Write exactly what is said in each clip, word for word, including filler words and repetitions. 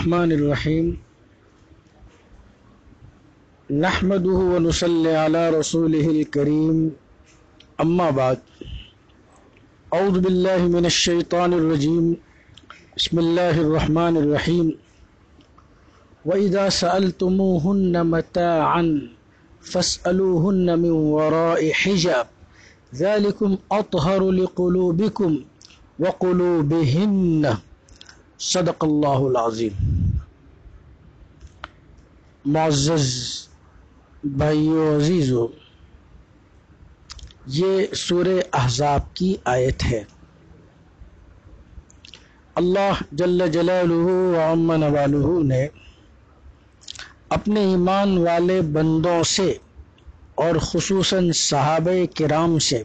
الرحمن الرحیم نحمده ونصلی علی رسوله الکریم اما بعد اعوذ باللہ من الشیطان الرجیم بسم اللہ الرحمن الرحیم وَإِذَا سَأَلْتُمُوهُنَّ مَتَاعًا فَاسْأَلُوهُنَّ مِنْ وَرَاءِ حِجَابٍ ذَلِكُمْ أَطْهَرُ لِقُلُوبِكُمْ وَقُلُوبِهِنَّ صدق اللہ العظیم۔ معزز بھائیو عزیزو، یہ سورہ احزاب کی آیت ہے۔ اللہ جل جلالہ و عم نوالہ نے اپنے ایمان والے بندوں سے اور خصوصاً صحابہ کرام سے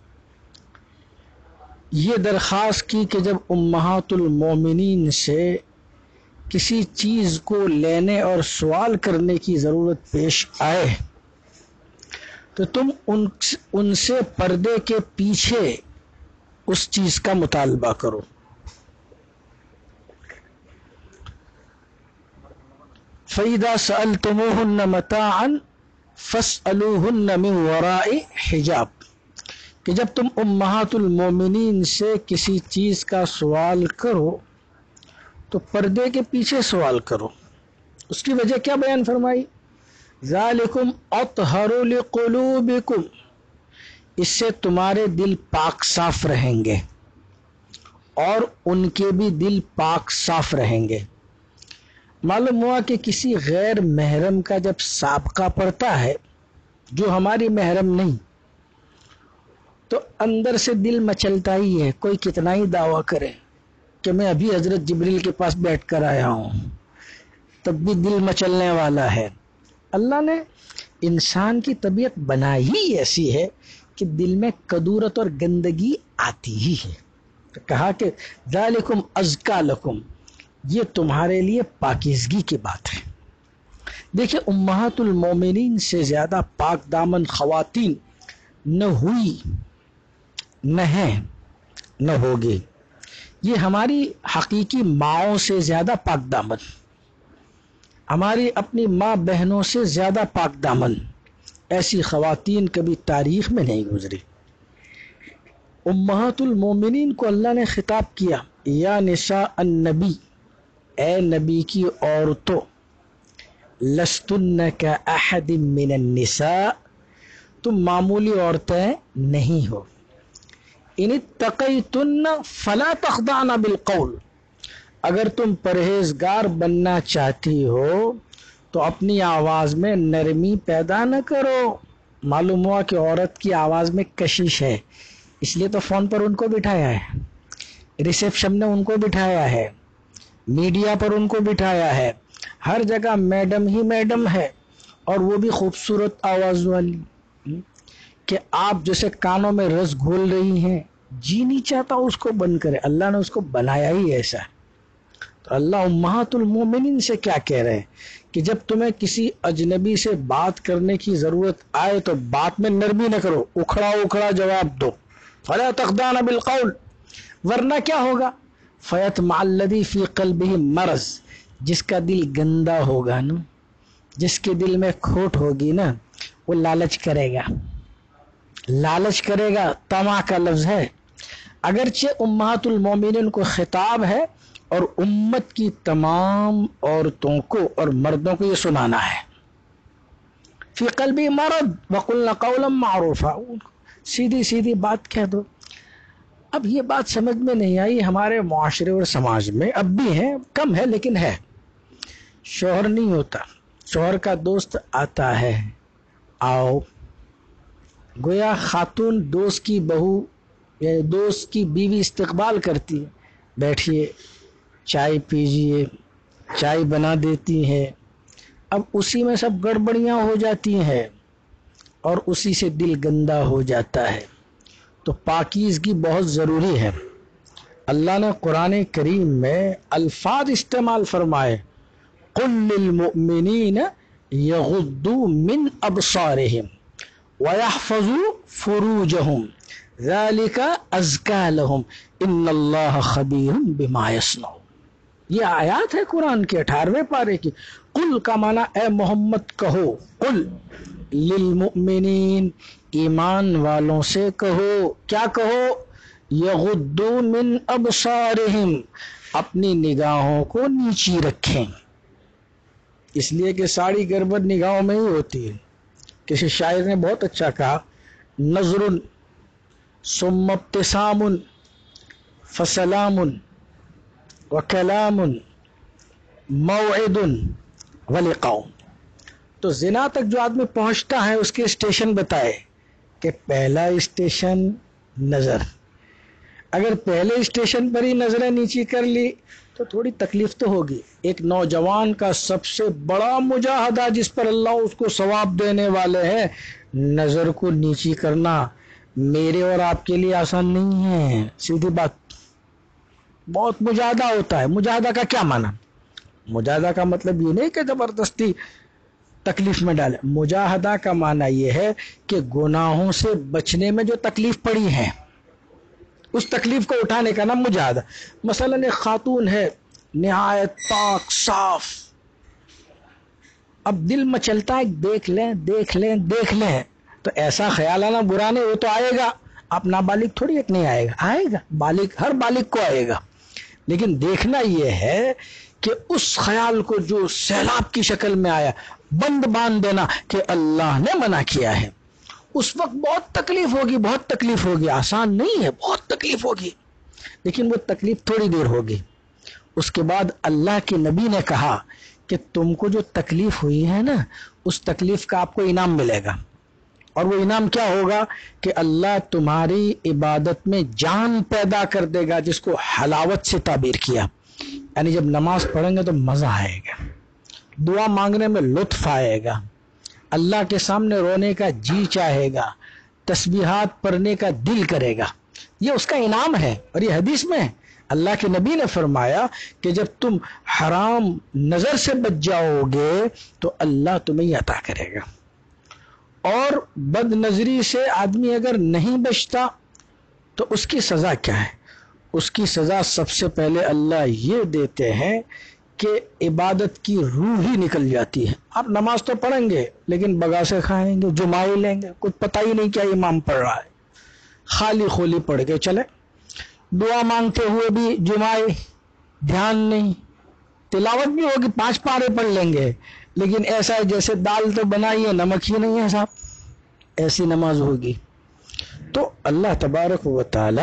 یہ درخواست کی کہ جب امہات المومنین سے کسی چیز کو لینے اور سوال کرنے کی ضرورت پیش آئے تو تم ان ان سے پردے کے پیچھے اس چیز کا مطالبہ کرو۔ فَإِذَا سَأَلْتُمُوهُنَّ مَتَاعًا فَاسْأَلُوهُنَّ مِنْ وَرَاءِ حِجَابٍ، کہ جب تم امہات المومنین سے کسی چیز کا سوال کرو تو پردے کے پیچھے سوال کرو۔ اس کی وجہ کیا بیان فرمائی؟ ذالکم اطہر لقلوبکم، اس سے تمہارے دل پاک صاف رہیں گے اور ان کے بھی دل پاک صاف رہیں گے۔ معلوم ہوا کہ کسی غیر محرم کا جب سابقہ پڑتا ہے جو ہماری محرم نہیں تو اندر سے دل مچلتا ہی ہے، کوئی کتنا ہی دعویٰ کرے کہ میں ابھی حضرت جبریل کے پاس بیٹھ کر آیا ہوں، تب بھی دل مچلنے والا ہے۔ اللہ نے انسان کی طبیعت بنائی ہی ایسی ہے کہ دل میں کدورت اور گندگی آتی ہی ہے۔ تو کہا کہ ذالکم ازکا لکم، یہ تمہارے لیے پاکیزگی کی بات ہے۔ دیکھیں، امہات المومنین سے زیادہ پاک دامن خواتین نہ ہوئی، نہ ہیں، نہ ہوگی۔ یہ ہماری حقیقی ماؤں سے زیادہ پاک دامن، ہماری اپنی ماں بہنوں سے زیادہ پاک دامن ایسی خواتین کبھی تاریخ میں نہیں گزری۔ امہات المومنین کو اللہ نے خطاب کیا، یا نساء النبی، اے نبی کی عورتوں، لستن کاحد من النساء، تم معمولی عورتیں نہیں ہو۔ ان اتقیتن فلا تخضعن بالقول، اگر تم پرہیزگار بننا چاہتی ہو تو اپنی آواز میں نرمی پیدا نہ کرو۔ معلوم ہوا کہ عورت کی آواز میں کشش ہے، اس لیے تو فون پر ان کو بٹھایا ہے، ریسیپشن نے ان کو بٹھایا ہے، میڈیا پر ان کو بٹھایا ہے، ہر جگہ میڈم ہی میڈم ہے، اور وہ بھی خوبصورت آواز والی کہ آپ جیسے کانوں میں رس گھول رہی ہیں، جی نہیں چاہتا اس کو بند کرے، اللہ نے اس کو بنایا ہی ایسا ہے۔ تو اللہ امہات المومنین سے کیا کہہ رہے ہیں کہ جب تمہیں کسی اجنبی سے بات کرنے کی ضرورت آئے تو بات میں نرمی نہ کرو، اکھڑا اکھڑا جواب دو، فلا تخضعن بالقول، ورنہ کیا ہوگا؟ فیطمع الذی فی قلبہ مرض، جس کا دل گندا ہوگا نا، جس کے دل میں کھوٹ ہوگی نا، وہ لالچ کرے گا، لالچ کرے گا، طمع کا لفظ ہے۔ اگرچہ امہات المومنین کو خطاب ہے اور امت کی تمام عورتوں کو اور مردوں کو یہ سنانا ہے۔ فی قلبی مرض وقلن قولا معروفا، سیدھی سیدھی بات کہہ دو۔ اب یہ بات سمجھ میں نہیں آئی ہمارے معاشرے اور سماج میں، اب بھی ہے، کم ہے لیکن ہے۔ شوہر نہیں ہوتا، شوہر کا دوست آتا ہے، آؤ، گویا خاتون دوست کی بہو یا دوست کی بیوی استقبال کرتی ہے، بیٹھیے، چائے پیجیے، چائے بنا دیتی ہے۔ اب اسی میں سب گڑبڑیاں ہو جاتی ہیں اور اسی سے دل گندا ہو جاتا ہے۔ تو پاکیزگی بہت ضروری ہے۔ اللہ نے قرآن کریم میں الفاظ استعمال فرمائے، قل للمؤمنین یغضوا من ابصارہم وَيَحْفَظُوا فُرُوجَهُمْ ذَلِكَ أَزْكَىٰ لَهُمْ إِنَّ اللَّهَ خَبِيرٌ بِمَا يَصْنَعُونَ۔ یہ آیات ہے قرآن کے اٹھارہویں پارے کی. قل کا معنی اے محمد کہو، قل للمؤمنین ایمان والوں سے کہو، کیا کہو؟ یغضوا من ابصارہم اپنی نگاہوں کو نیچی رکھیں. اس لیے کہ ساری گربت نگاہوں میں ہی ہوتی ہے. کسی شاعر نے بہت اچھا کہا، نظر ثم ابتسام فسلام وکلام موعد ولقاء. تو زنا تک جو آدمی پہنچتا ہے اس کے اسٹیشن بتائے کہ پہلا اسٹیشن نظر. اگر پہلے اسٹیشن پر ہی نظریں نیچی کر لی تو تھوڑی تکلیف تو ہوگی. ایک نوجوان کا سب سے بڑا مجاہدہ جس پر اللہ اس کو ثواب دینے والے ہیں، نظر کو نیچی کرنا میرے اور آپ کے لیے آسان نہیں ہے. سیدھی بات، بہت مجاہدہ ہوتا ہے. مجاہدہ کا کیا معنی؟ مجاہدہ کا مطلب یہ نہیں کہ زبردستی تکلیف میں ڈالے. مجاہدہ کا معنی یہ ہے کہ گناہوں سے بچنے میں جو تکلیف پڑی ہے اس تکلیف کو اٹھانے کا نام مجاہدہ. مثلا ایک خاتون ہے نہایت پاک صاف، اب دل میں چلتا ہے دیکھ لیں دیکھ لیں دیکھ لیں، تو ایسا خیال آنا برا نہیں، وہ تو آئے گا. آپ نابالغ تھوڑی ایک نہیں آئے گا، آئے گا، بالغ ہر بالغ کو آئے گا. لیکن دیکھنا یہ ہے کہ اس خیال کو جو سیلاب کی شکل میں آیا بند باندھ دینا کہ اللہ نے منع کیا ہے. اس وقت بہت تکلیف ہوگی، بہت تکلیف ہوگی، آسان نہیں ہے، بہت تکلیف ہوگی، لیکن وہ تکلیف تھوڑی دیر ہوگی. اس کے بعد اللہ کے نبی نے کہا کہ تم کو جو تکلیف ہوئی ہے نا، اس تکلیف کا آپ کو انعام ملے گا. اور وہ انعام کیا ہوگا کہ اللہ تمہاری عبادت میں جان پیدا کر دے گا، جس کو حلاوت سے تعبیر کیا. یعنی جب نماز پڑھیں گے تو مزہ آئے گا، دعا مانگنے میں لطف آئے گا، اللہ کے سامنے رونے کا جی چاہے گا، تسبیحات پڑھنے کا دل کرے گا. یہ اس کا انعام ہے. اور یہ حدیث میں اللہ کے نبی نے فرمایا کہ جب تم حرام نظر سے بچ جاؤ گے تو اللہ تمہیں عطا کرے گا. اور بد نظری سے آدمی اگر نہیں بچتا تو اس کی سزا کیا ہے؟ اس کی سزا سب سے پہلے اللہ یہ دیتے ہیں کہ عبادت کی روح ہی نکل جاتی ہے. آپ نماز تو پڑھیں گے لیکن بگاسے کھائیں گے، جمائے لیں گے، کچھ پتہ ہی نہیں کیا امام پڑھ رہا ہے، خالی خولی پڑھ کے چلے. دعا مانگتے ہوئے بھی جمائے، دھیان نہیں. تلاوت بھی ہوگی، پانچ پارے پڑھ لیں گے، لیکن ایسا ہے جیسے دال تو بنائی ہے نمک ہی نہیں ہے صاحب، ایسی نماز ہوگی. تو اللہ تبارک و تعالی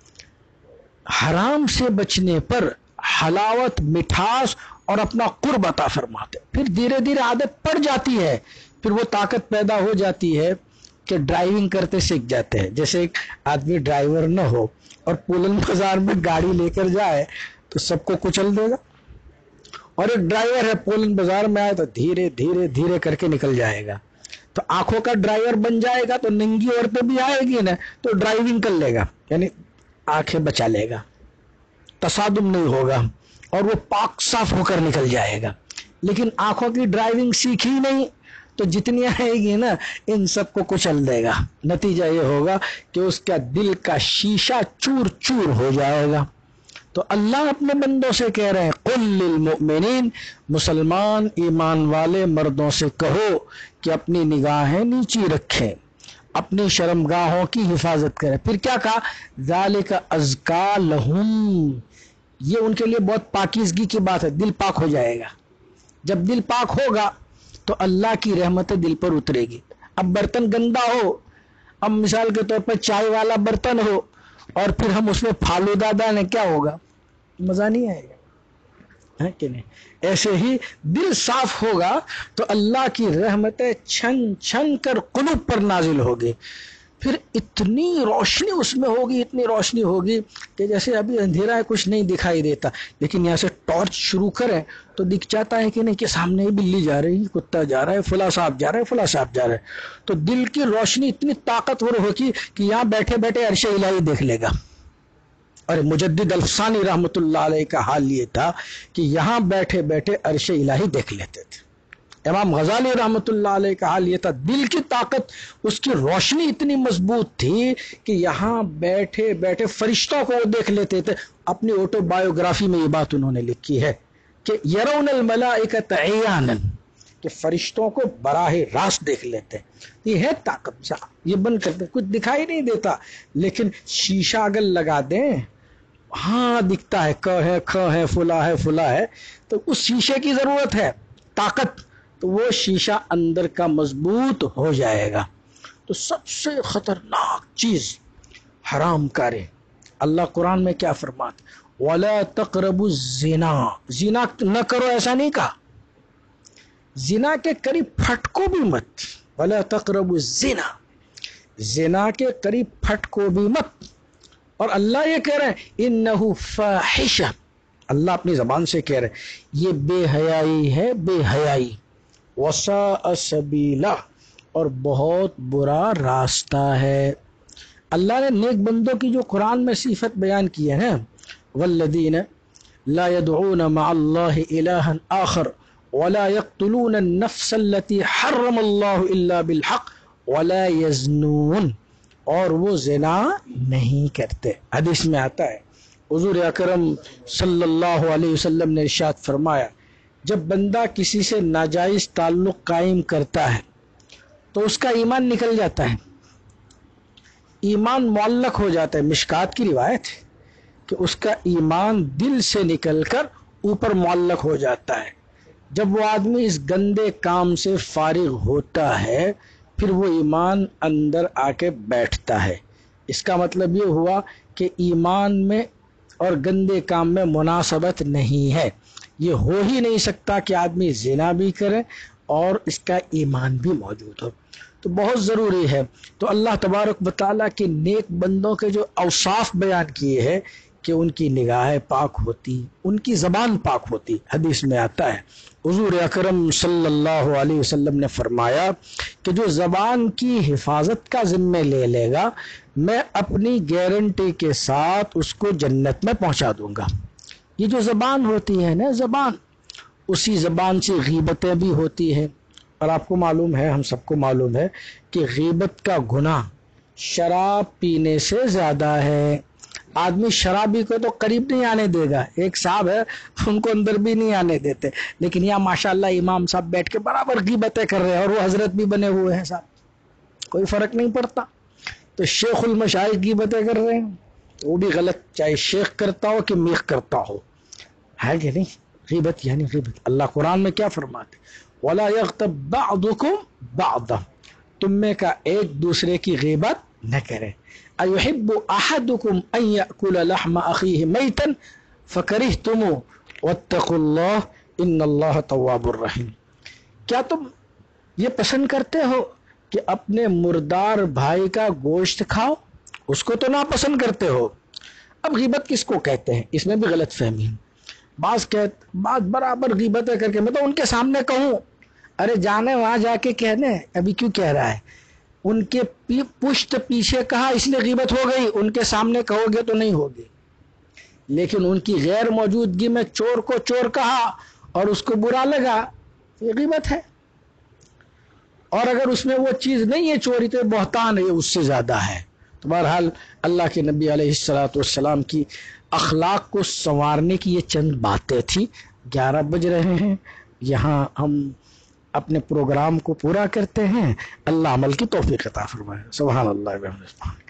حرام سے بچنے پر حلاوت، مٹھاس اور اپنا قرب عطا فرماتے. پھر دھیرے دھیرے عادت پڑ جاتی ہے، پھر وہ طاقت پیدا ہو جاتی ہے کہ ڈرائیونگ کرتے سیکھ جاتے ہیں. جیسے ایک آدمی ڈرائیور نہ ہو اور پولن بازار میں گاڑی لے کر جائے تو سب کو کچل دے گا، اور ایک ڈرائیور ہے پولن بازار میں آئے تو دھیرے دھیرے دھیرے کر کے نکل جائے گا. تو آنکھوں کا ڈرائیور بن جائے گا تو ننگی عورتیں بھی آئے گی نا تو ڈرائیونگ کر لے گا، یعنی آنکھیں بچا لے گا، تصادم نہیں ہوگا، اور وہ پاک صاف ہو کر نکل جائے گا. لیکن آنکھوں کی ڈرائیونگ سیکھی نہیں تو جتنی آئے گی نا ان سب کو کچل دے گا. نتیجہ یہ ہوگا کہ اس کا دل کا شیشہ چور چور ہو جائے گا. تو اللہ اپنے بندوں سے کہہ رہے ہیں قل للمؤمنین، مسلمان ایمان والے مردوں سے کہو کہ اپنی نگاہیں نیچی رکھیں، اپنی شرمگاہوں کی حفاظت کریں. پھر کیا کہا؟ ذالک ازکا لہم، یہ ان کے لیے بہت پاکیزگی کی بات ہے، دل پاک ہو جائے گا. جب دل پاک ہوگا تو اللہ کی رحمت دل پر اترے گی. اب برتن گندا ہو، اب مثال کے طور پر چائے والا برتن ہو اور پھر ہم اس میں فالودہ ڈالیں، کیا ہوگا؟ مزہ نہیں آئے گا، ہے کہ نہیں؟ ایسے ہی دل صاف ہوگا تو اللہ کی رحمتیں چھن چھن کر قلوب پر نازل ہوگی. پھر اتنی روشنی اس میں ہوگی، اتنی روشنی ہوگی کہ جیسے ابھی اندھیرا ہے، کچھ نہیں دکھائی دیتا، لیکن یہاں سے ٹارچ شروع کریں تو دکھ جاتا ہے کہ نہیں کہ سامنے ہی بلی جا رہی، کتا جا رہا ہے، فلاں صاحب جا رہا ہے، فلاں صاحب جا رہا ہے. تو دل کی روشنی اتنی طاقتور ہوگی کہ یہاں بیٹھے بیٹھے عرش الہی دیکھ لے گا. اور مجدد الفسانی رحمت اللہ علیہ کا حال یہ تھا کہ یہاں بیٹھے بیٹھے عرش الہی دیکھ لیتے تھے. امام غزالی رحمۃ اللہ علیہ کا حال یہ تھا، دل کی طاقت، اس کی روشنی اتنی مضبوط تھی کہ یہاں بیٹھے بیٹھے فرشتوں کو وہ دیکھ لیتے تھے۔ اپنی آٹو بایوگرافی میں یہ بات انہوں نے لکھی ہے کہ یرون الملائکۃ عیانا، کہ فرشتوں کو براہ راست دیکھ لیتے ہیں۔ یہ ہے طاقت، یہ بند کرتے کچھ دکھائی نہیں دیتا، لیکن شیشہ اگر لگا دیں ہاں دکھتا ہے، ک ہے، کھ ہے، فلا ہے، فلا ہے، تو اس شیشے کی ضرورت ہے طاقت، تو وہ شیشہ اندر کا مضبوط ہو جائے گا۔ تو سب سے خطرناک چیز حرام کاری۔ اللہ قرآن میں کیا فرماتا ہے؟ وَلَا تَقْرَبُوا الزِّنَا، زنا نہ کرو ایسا نہیں کہا، زنا کے قریب پھٹکو بھی مت، وَلَا تَقْرَبُوا الزِّنَا، زنا کے قریب پھٹکو بھی مت۔ اور اللہ یہ کہہ رہے ہیں انہو فاحشہ، اللہ اپنی زبان سے کہہ رہے ہیں یہ بے حیائی ہے، بے حیائی، وساء سبیلا، اور بہت برا راستہ ہے۔ اللہ نے نیک بندوں کی جو قرآن میں صفت بیان کی ہے نا، والذین لا يدعون مع اللہ الہا آخر ولا يقتلون النفس التي حرم اللہ الا بالحق ولا يزنون، اور وہ زنا نہیں کرتے۔ حدیث میں آتا ہے حضور اکرم صلی اللہ علیہ وسلم نے ارشاد فرمایا جب بندہ کسی سے ناجائز تعلق قائم کرتا ہے تو اس کا ایمان نکل جاتا ہے، ایمان معلق ہو جاتا ہے۔ مشکات کی روایت ہے کہ اس کا ایمان دل سے نکل کر اوپر معلق ہو جاتا ہے۔ جب وہ آدمی اس گندے کام سے فارغ ہوتا ہے پھر وہ ایمان اندر آ کے بیٹھتا ہے۔ اس کا مطلب یہ ہوا کہ ایمان میں اور گندے کام میں مناسبت نہیں ہے۔ یہ ہو ہی نہیں سکتا کہ آدمی زنا بھی کرے اور اس کا ایمان بھی موجود ہو، تو بہت ضروری ہے۔ تو اللہ تبارک و تعالیٰ کے نیک بندوں کے جو اوصاف بیان کیے ہیں کہ ان کی نگاہیں پاک ہوتی، ان کی زبان پاک ہوتی۔ حدیث میں آتا ہے حضور اکرم صلی اللہ علیہ وسلم نے فرمایا کہ جو زبان کی حفاظت کا ذمہ لے لے گا میں اپنی گارنٹی کے ساتھ اس کو جنت میں پہنچا دوں گا۔ یہ جو زبان ہوتی ہے نا، زبان، اسی زبان سے غیبتیں بھی ہوتی ہیں، اور آپ کو معلوم ہے، ہم سب کو معلوم ہے کہ غیبت کا گناہ شراب پینے سے زیادہ ہے۔ آدمی شرابی کو تو قریب نہیں آنے دے گا، ایک صاحب ہے ان کو اندر بھی نہیں آنے دیتے، لیکن یہاں ماشاءاللہ امام صاحب بیٹھ کے برابر غیبتیں کر رہے ہیں اور وہ حضرت بھی بنے ہوئے ہیں صاحب، کوئی فرق نہیں پڑتا۔ تو شیخ المشائخ غیبتیں کر رہے ہیں، وہ بھی غلط، چاہے شیخ کرتا ہو کہ میخ کرتا ہو، ہے کہ نہیں؟ غیبت یعنی غیبت۔ اللہ قرآن میں کیا فرماتے؟ وَلَا يَغْتَبْ بَعْضُكُمْ بَعْضًا، تم میں کا ایک دوسرے کی غیبت نہ کرے۔ أَيُحِبُّ أَحَدُكُمْ أَن يَأْكُلَ لَحْمَ أَخِيهِ مَيْتًا فَكَرِهْتُمُوهُ وَاتَّقُوا اللَّهَ إِنَّ اللَّهَ تَوَّابٌ رَحِيمٌ، کیا تم یہ پسند کرتے ہو کہ اپنے مردار بھائی کا گوشت کھاؤ؟ اس کو تو ناپسند کرتے ہو۔ اب غیبت کس کو کہتے ہیں؟ اس میں بھی غلط فہمی ہے۔ بعض کہتے بعض برابر غیبتیں کر کے میں تو ان کے سامنے کہوں، ارے جانے وہاں جا کے کہنے ابھی کیوں کہہ رہا ہے، ان کے پشت پیچھے کہا اس لیے غیبت ہو گئی، ان کے سامنے کہو گے تو نہیں ہوگی۔ لیکن ان کی غیر موجودگی میں چور کو چور کہا اور اس کو برا لگا، یہ غیبت ہے۔ اور اگر اس میں وہ چیز نہیں ہے چوری تو بہتان ہے، اس سے زیادہ ہے۔ تو بہرحال اللہ کے نبی علیہ الصلوۃ والسلام کی اخلاق کو سنوارنے کی یہ چند باتیں تھی۔ گیارہ بج رہے ہیں، یہاں ہم اپنے پروگرام کو پورا کرتے ہیں۔ اللہ عمل کی توفیق عطا فرمائے۔ سبحان اللہ و بحمدہ۔